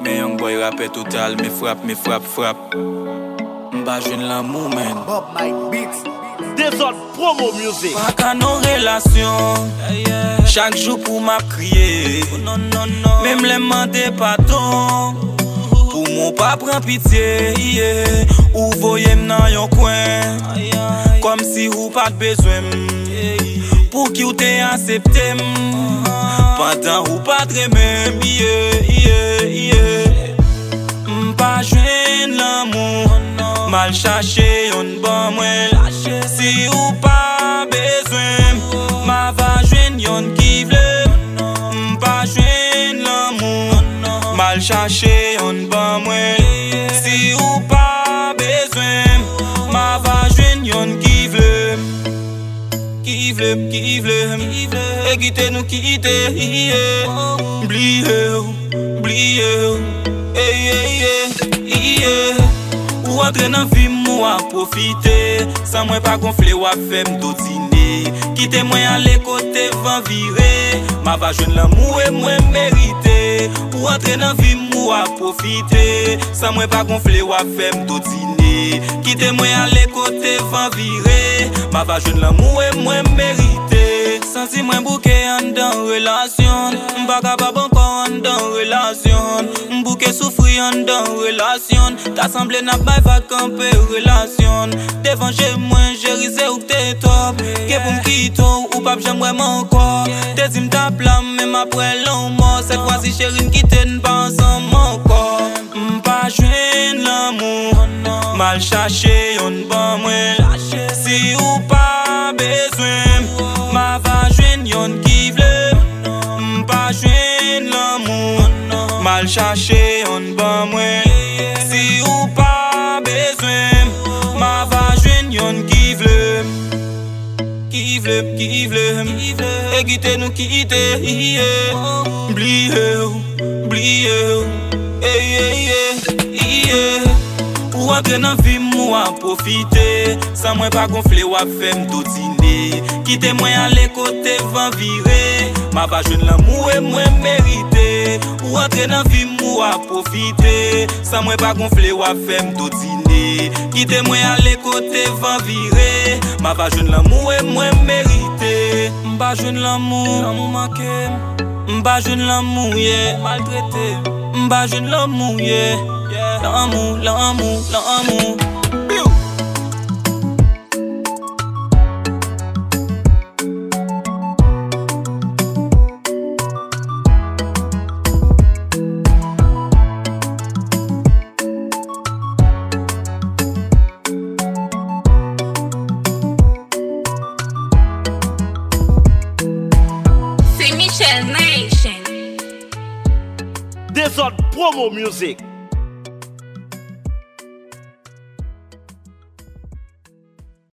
Mais young boy rappé total, me frappe. M'ba jwenn l'amour men. Bob Mike Beats. Desordre promo music. Pas qu'à nos relations. Chaque jour pour m'a crier. Même les mandé pardon. Pour mon pas prend pitié. Ou voyez m'nan yon coin. Comme si ou pas de besoin. Pour qui ou t'es accepté. Pendant ou pas de même. M'pas jwenn l'amour. Mal cherché yon bon mwen. Si ou pas besoin, ma va jwenn yon ki vle. M'pa jwenn l'amour. Mal cherché yon bon mwen. Si ou pas besoin, ma va jwenn yon ki vle. Ki vle. E kite nou kite. Bliye. Ou entre nan vi mou a profite. Sans moi pas gonfler ou a fait m'dotine. Quitte moi aller côté van vire. Ma va jwenn l'amour et moi mérité. Ou entre nan vi mou a profite. Sans moi pas gonfler ou a fait m'dotine. Quitte moi aller côté van vire. Ma va jwenn l'amour et moi mérité. Sans si moi bouquet en dans relation. M'pa capable encore en dans relation. M'bouquet souffrir en dans relation. T'as semblé n'a pas va camper relation. Devant chez moi j'ai risé ou t'es top. Que pour m'quitter ou pas j'aimerais mon corps. T'es dit m'ta plan même après long mort. Cette fois-ci chérie m'quitte n'pas ensemble mon corps. M'pas jwenn l'amour. Mal cherché yon bon mwen. Si ou pas besoin, ma va jwenn yon ki vle. M'pas jwenn l'amour. Mal cherché yon bon mwen. Si ou pas besoin, ma va jwenn yon ki vle. Ki vle. E kite nou kite. Bliye. Ou entre nan vi mou a profite. Sans moi pas gonfler ou a fait m'dotine. Quitte moi aller côté van vire. Ma va jwenn l'amour et moi mérité. Ou entre nan vi mou a profite. Sans moi pas gonfler ou a fait m'dotine. Quitte moi aller côté van vire. Ma va jwenn l'amour et moi mérité. M'ba jwenn l'amour manqué. M'ba jwenn l'amour maltraité. M'ba jwenn l'amour l'amour. C'est Michel Nation. Desordre promo music.